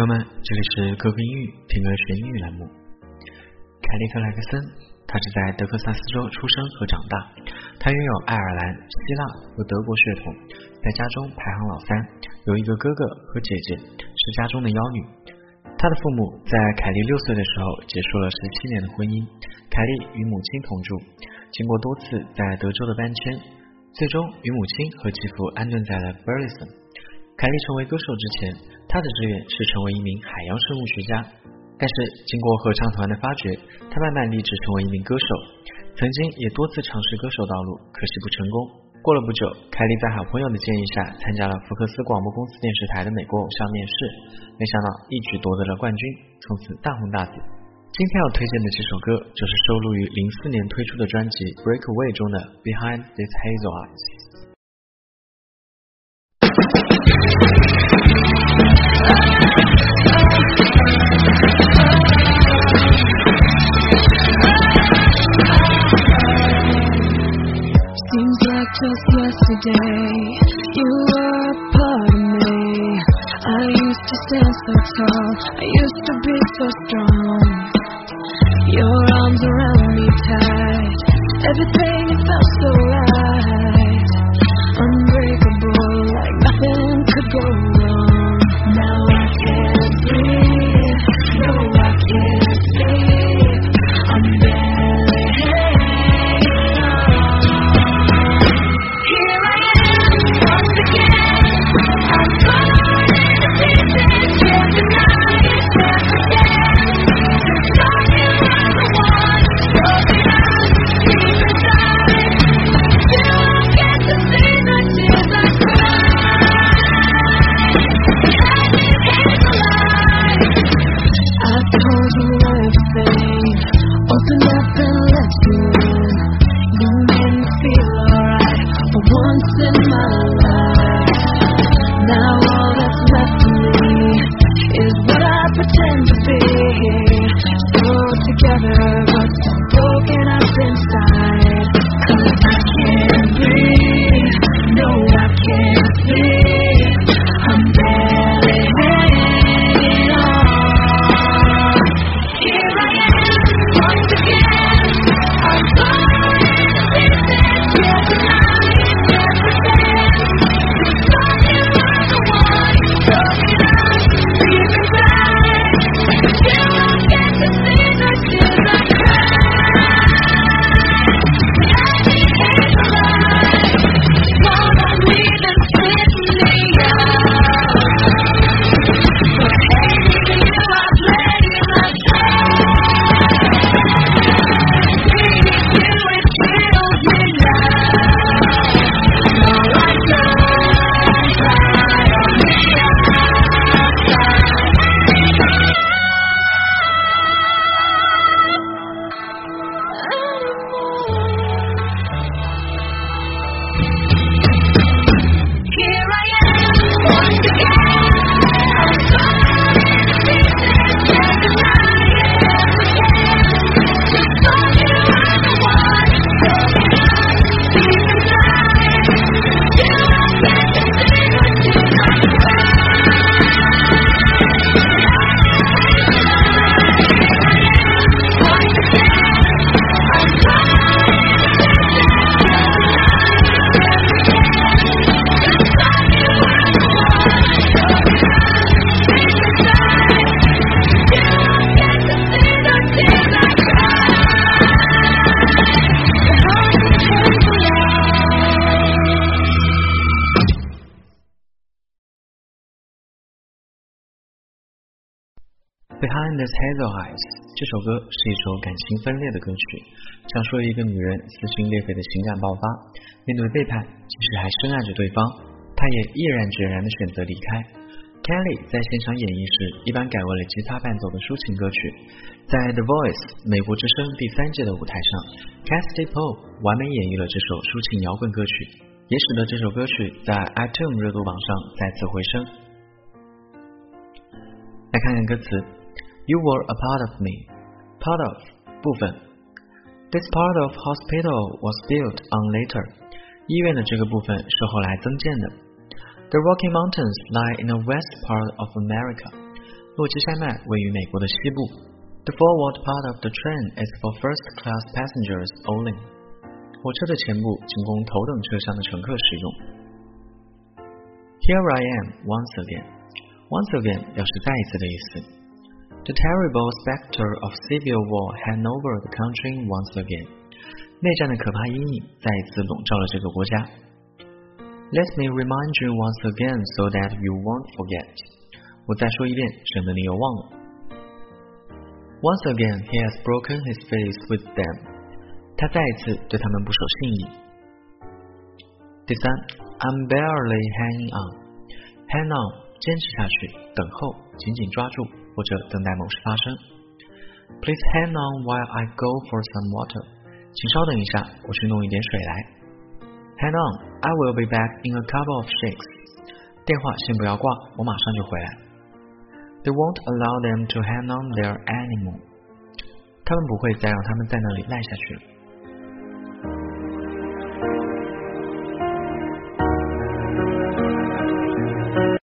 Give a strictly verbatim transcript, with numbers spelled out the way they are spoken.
友们，这里是哥哥英语听歌学英语栏目。凯利克莱克森，他是在德克萨斯州出生和长大，他拥有爱尔兰、希腊和德国血统，在家中排行老三，有一个哥哥和姐姐，是家中的妖女。他的父母在凯利六岁的时候结束了十七年的婚姻，凯利与母亲同住，经过多次在德州的搬迁，最终与母亲和继父安顿在了 Burleson。 凯利成为歌手之前，他的志愿是成为一名海洋生物学家，但是经过合唱团的发掘，他慢慢立志成为一名歌手，曾经也多次尝试歌手道路，可惜不成功。过了不久，凯利在好朋友的建议下参加了福克斯广播公司电视台的美国偶像面试，没想到一举夺得了冠军，从此大红大紫。今天要推荐的这首歌就是收录于零四年推出的专辑 Breakaway 中的 Behind These Hazel Eyes。 Seems like just yesterday you were a part of me. I used to stand so tall, I used to be so strong. Your arms around me tight, everything it felt so right. Unbreakable, like nothing could go wrong. Now I can't breathe, no I can't sleep, I'm barely hanging on. Here I am, once again, I'm falling to pieces, can't deny it, can't pretend. Just thought you were the one, broken up, deep inside. Still I get to see the tears I cry. I've told you everything, opened up and let you in. You made me feel alright for once in my life. Now all that's left of me is what I pretend to be. So together but so broken up inside. 'Cause I can't breathe, no I can't sleep, I'm barely hanging on. Here I am, once again, I'm falling to pieces, can't deny it, can't pretend. Just thought you were the one, broken up, deep inside. Still I get to see the tears I cry. Let me hang alive, while I'm leaving swiftly out. But hating you, I play my part. Needing you, it kills me now. All I don't cry on the outside anymore. Here I am, once again, I'm falling to pieces, can't deny it, can't pretend. Just thought you were the one, broken up, deep inside. Still I get to see the tears I cry. Once again, I'm falling to pieces, can't deny it, can't pretend. Just thought you were the one, broken up, deep inside. Still I get to see the tears I cry. Behind These Hazel Eyes 这首歌是一首感情分裂的歌曲，讲述了一个女人撕心裂肺的情感爆发，面对背叛，即使还深爱着对方，她也毅然决然地选择离开。Kelly 在现场演绎时一般改为了吉他伴奏的抒情歌曲，在 The Voice 美国之声第三届的舞台上， Cassidy Pope 完美演绎了这首抒情摇滚歌曲，也使得这首歌曲在 iTunes 热度榜上再次回升。来看看歌词。You were a part of me. Part of 部分。This part of hospital was built on later. 医院的这个部分是后来增建的。The Rocky Mountains lie in the west part of America. 洛基山脉位于美国的西部。The forward part of the train is for first-class passengers only. 火车的前部仅供头等车厢的乘客使用。Here I am once again. Once again 表示再一次的意思。The terrible specter of civil war hang over the country once again. 内战的可怕阴影再一次笼罩了这个国家。Let me remind you once again so that you won't forget. 我再说一遍，省得你又忘了。Once again, he has broken his faith with them. 他再一次对他们不守信义。第三 I'm barely hanging on. Hang on 坚持下去，等候，紧紧抓住，或者等待某事发生。Please hang on while I go for some water. 请稍等一下，我去弄一点水来。Hang on, I will be back in a couple of shakes. 电话先不要挂，我马上就回来。They won't allow them to hang on there anymore. 他们不会再让他们在那里赖下去了。